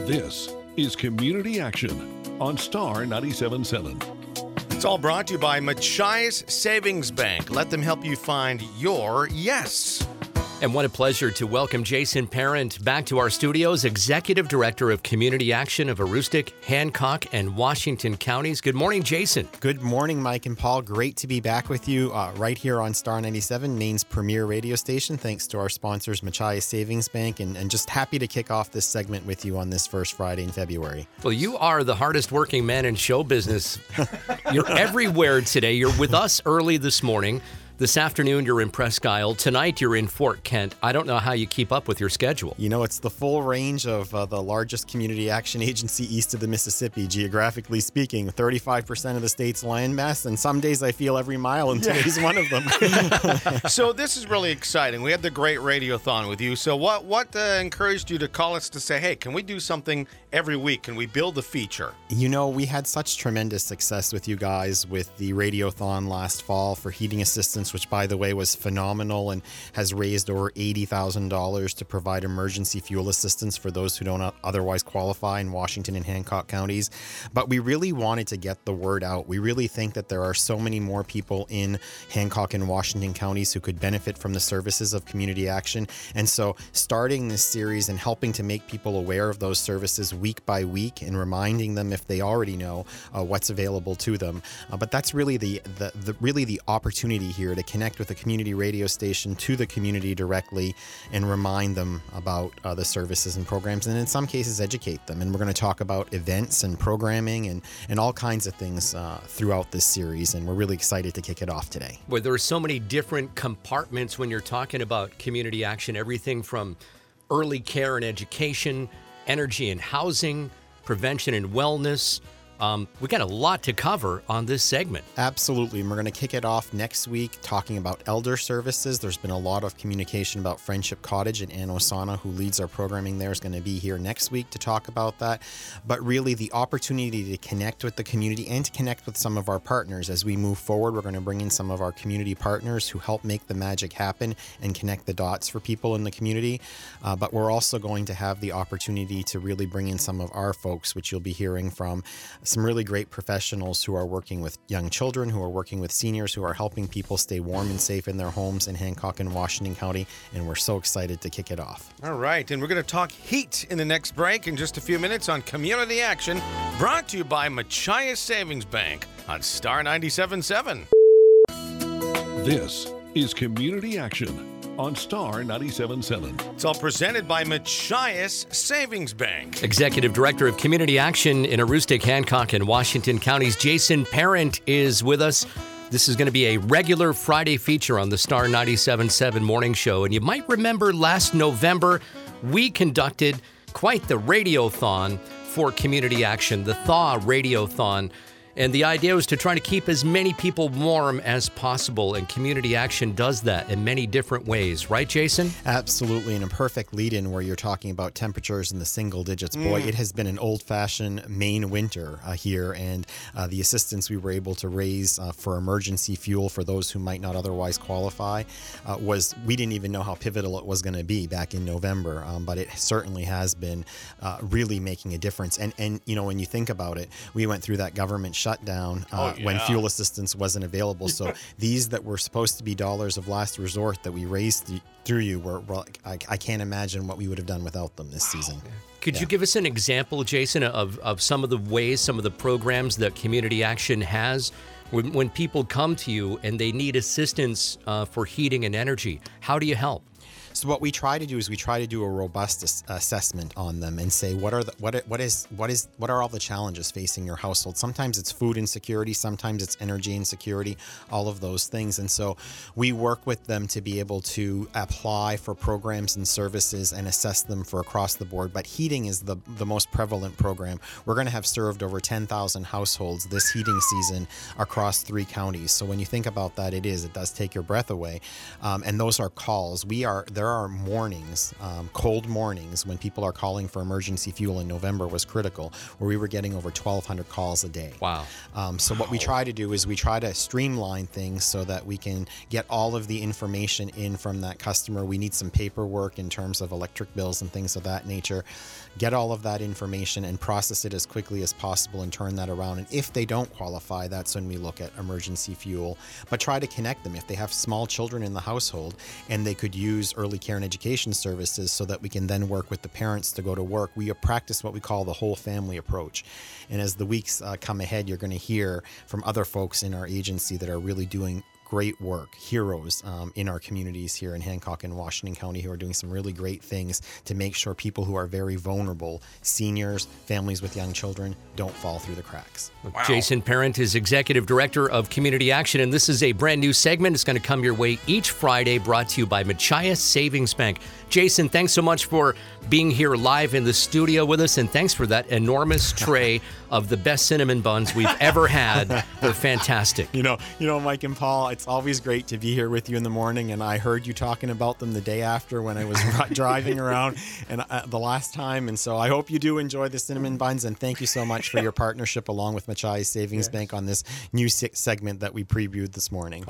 This is Community Action on Star 97.7. It's all brought to you by Machias Savings Bank. Let them help you find your yes. And what a pleasure to welcome Jason Parent back to our studios, Executive Director of Community Action of Aroostook, Hancock, and Washington counties. Good morning, Jason. Good morning, Mike and Paul. Great to be back with you right here on Star 97, Maine's premier radio station. Thanks to our sponsors, Machias Savings Bank, and just happy to kick off this segment with you on this first Friday in February. Well, you are the hardest working man in show business. You're everywhere today. You're with us early this morning. This afternoon, you're in Presque Isle. Tonight, you're in Fort Kent. I don't know how you keep up with your schedule. You know, it's the full range of the largest community action agency east of the Mississippi, geographically speaking. 35% of the state's landmass, and some days I feel every mile, and today's one of them. So this is really exciting. We had the great Radiothon with you. So what encouraged you to call us to say, hey, can we do something every week? Can we build a feature? You know, we had such tremendous success with you guys with the Radiothon last fall for heating assistance, which, by the way, was phenomenal and has raised over $80,000 to provide emergency fuel assistance for those who don't otherwise qualify in Washington and Hancock counties. But we really wanted to get the word out. We really think that there are so many more people in Hancock and Washington counties who could benefit from the services of community action. And so starting this series and helping to make people aware of those services week by week and reminding them, if they already know, what's available to them. But that's really the opportunity here to connect with a community radio station to the community directly and remind them about the services and programs, and in some cases educate them. And we're going to talk about events and programming and all kinds of things throughout this series, and we're really excited to kick it off today. Well, there are so many different compartments when you're talking about community action, everything from early care and education, energy and housing, prevention and wellness. We got a lot to cover on this segment. Absolutely. And we're going to kick it off next week talking about elder services. There's been a lot of communication about Friendship Cottage, and Ann Osana, who leads our programming there, is going to be here next week to talk about that. But really, the opportunity to connect with the community and to connect with some of our partners. As we move forward, we're going to bring in some of our community partners who help make the magic happen and connect the dots for people in the community. But we're also going to have the opportunity to really bring in some of our folks, which you'll be hearing from some really great professionals who are working with young children, who are working with seniors, who are helping people stay warm and safe in their homes in Hancock and Washington County. And we're so excited to kick it off. All right. And we're going to talk heat in the next break in just a few minutes on Community Action, brought to you by Machias Savings Bank on Star 97.7. This is Community Action on Star 97.7. It's all presented by Machias Savings Bank. Executive Director of Community Action in Aroostook, Hancock, and Washington counties, Jason Parent, is with us. This is going to be a regular Friday feature on the Star 97.7 morning show. And you might remember last November, we conducted quite the radiothon for Community Action, the Thaw Radiothon. And the idea was to try to keep as many people warm as possible, and Community Action does that in many different ways. Right, Jason? Absolutely, and a perfect lead-in where you're talking about temperatures in the single digits. Boy, it has been an old-fashioned Maine winter here, and the assistance we were able to raise for emergency fuel for those who might not otherwise qualify we didn't even know how pivotal it was going to be back in November, but it certainly has been really making a difference. And you know, when you think about it, we went through that government shutdown when fuel assistance wasn't available. So these that were supposed to be dollars of last resort that we raised through you I can't imagine what we would have done without them this season. Could you give us an example, Jason, of some of the ways, some of the programs that Community Action has when people come to you and they need assistance for heating and energy? How do you help? So what we try to do is we try to do a robust assessment on them and say what are all the challenges facing your household. Sometimes it's food insecurity, sometimes it's energy insecurity, all of those things. And so we work with them to be able to apply for programs and services and assess them for across the board. But heating is the most prevalent program. We're going to have served over 10,000 households this heating season across 3 counties. So when you think about that, it does take your breath away. And those are calls. there are mornings, cold mornings, when people are calling for emergency fuel in November was critical, where we were getting over 1,200 calls a day. Wow. So what we try to do is we try to streamline things so that we can get all of the information in from that customer. We need some paperwork in terms of electric bills and things of that nature. Get all of that information and process it as quickly as possible and turn that around. And if they don't qualify, that's when we look at emergency fuel. But try to connect them if they have small children in the household and they could use early care and education services, so that we can then work with the parents to go to work. We practice what we call the whole family approach. And as the weeks come ahead, you're going to hear from other folks in our agency that are really doing great work, heroes in our communities here in Hancock and Washington County, who are doing some really great things to make sure people who are very vulnerable, seniors, families with young children, don't fall through the cracks. Wow. Jason Parent is Executive Director of Community Action, and this is a brand new segment. It's going to come your way each Friday, brought to you by Machias Savings Bank. Jason, thanks so much for being here live in the studio with us, and thanks for that enormous tray of the best cinnamon buns we've ever had. They're fantastic. You know, Mike and Paul, it's always great to be here with you in the morning, and I heard you talking about them the day after when I was driving around and the last time, and so I hope you do enjoy the cinnamon buns, and thank you so much for your partnership along with Machias Savings Bank on this new segment that we previewed this morning.